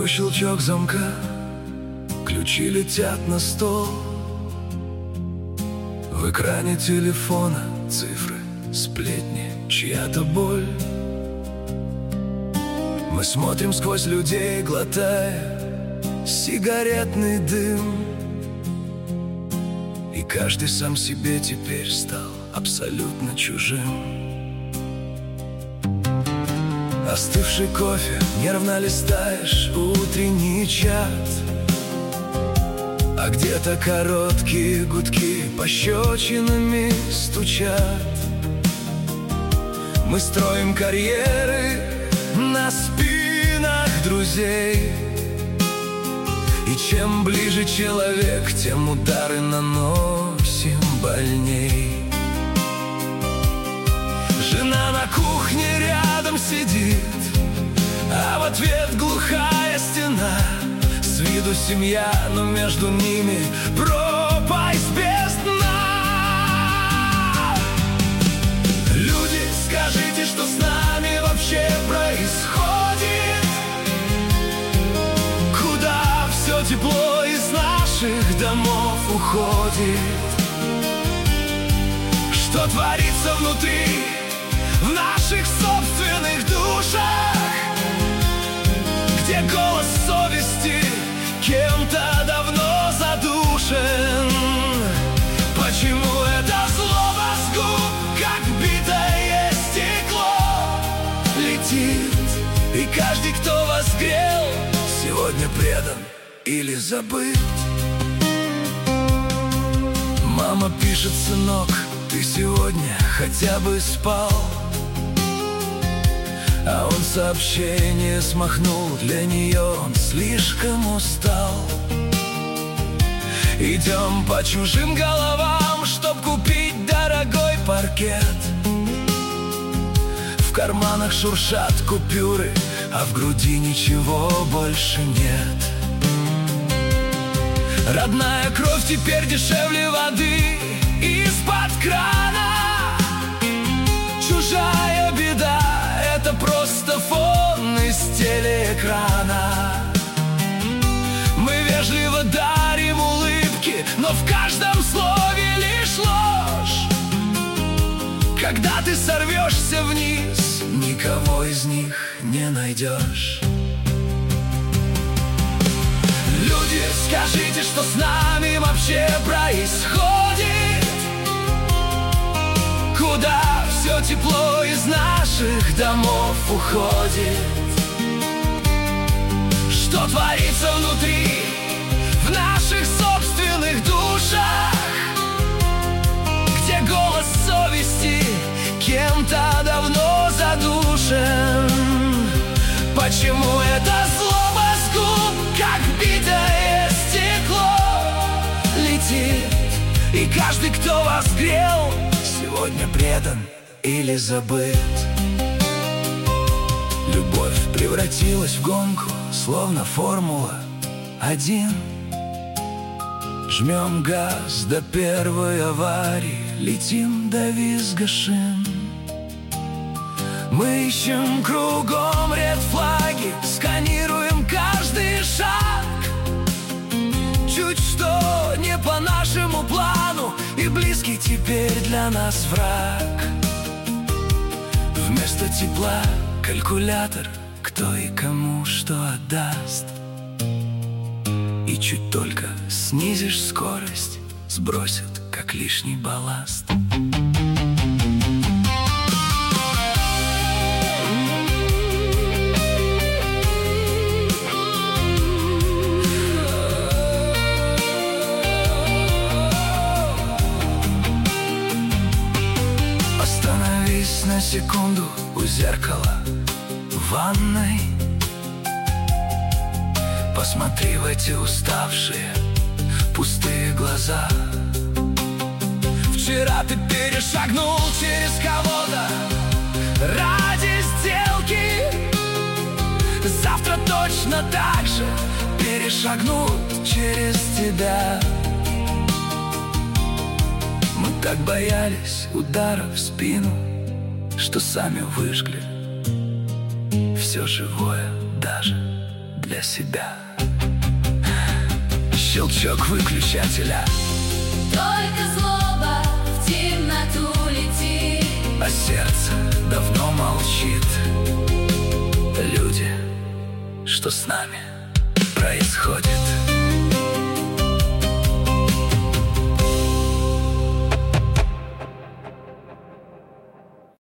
Глухой щелчок замка, ключи летят на стол. В экране телефона цифры, сплетни, чья-то боль. Мы смотрим сквозь людей, глотая сигаретный дым. И каждый сам себе теперь стал абсолютно чужим. Остывший кофе, нервно листаешь утренний чат, а где-то короткие гудки пощечинами стучат. Мы строим карьеры на спинах друзей, и чем ближе человек, тем удары наносим больней. Жена на кухне рядом сидит, а в ответ глухая стена. С виду семья, но между ними пропасть без дна. Люди, скажите, что с нами вообще происходит? Куда все тепло из наших домов уходит? Что творится внутри, в наших собственных душах, где голос совести кем-то давно задушен? Почему это злоба с губ, как битое стекло, летит, и каждый, кто вас грел, сегодня предан или забыт? Мама пишет: сынок, ты сегодня хотя бы спал? А он сообщение смахнул, для нее он слишком устал. Идем по чужим головам, чтоб купить дорогой паркет. В карманах шуршат купюры, а в груди ничего больше нет. Родная кровь теперь дешевле воды из-под крана. Чужая беда — это просто фон из телеэкрана. Мы вежливо дарим улыбки, но в каждом слове лишь ложь. Когда ты сорвешься вниз, никого из них не найдешь. Люди, скажите, что с нами вообще происходит? Куда все тепло из наших домов уходит? Что творится внутри, в наших собственных душах, где голос совести кем-то давно задушен? Почему это злоба с губ, как битое стекло, летит, и каждый, кто вас грел, сегодня предан или забыт? Любовь превратилась в гонку, словно Формула-1. Жмем газ до первой аварии, летим до визга шин. Мы ищем кругом редфлаги, сканируем каждый шаг. Чуть что не по нашему плану, и близкий теперь для нас враг. Вместо тепла калькулятор, кто и кому что отдаст. И чуть только снизишь скорость, сбросят как лишний балласт. Остановись на секунду у зеркала в ванной. Посмотри в эти уставшие, пустые глаза. Вчера ты перешагнул через кого-то ради сделки. Завтра точно так же перешагнут через тебя. Мы так боялись удара в спину, что сами выжгли все живое даже для себя. Щелчок выключателя, только злоба в темноту летит, а сердце давно молчит. Люди, что с нами происходит?